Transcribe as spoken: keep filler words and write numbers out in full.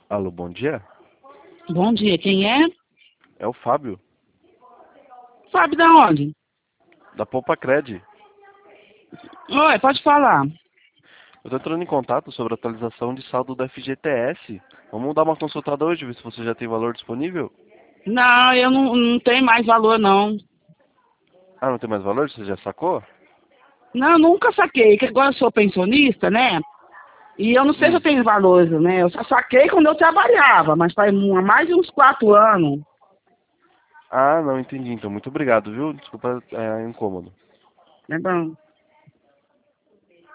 Alô, bom dia. Bom dia, quem é? É o Fábio, Sabe da onde? da Poupa Cred. Oi, pode falar. Eu tô entrando em contato sobre a atualização de saldo do F G T S. Vamos dar uma consultada hoje, ver se você já tem valor disponível? Não, eu não, não tenho mais valor, não. Ah, não tem mais valor? Você já sacou? Não, nunca saquei, que agora eu sou pensionista, né? E eu não sei se eu Hum. tenho valores, né? Eu só saquei quando eu trabalhava, mas faz mu- há mais de uns quatro anos. Ah, não entendi. Então, muito obrigado, viu? Desculpa, é incômodo. Né, bom?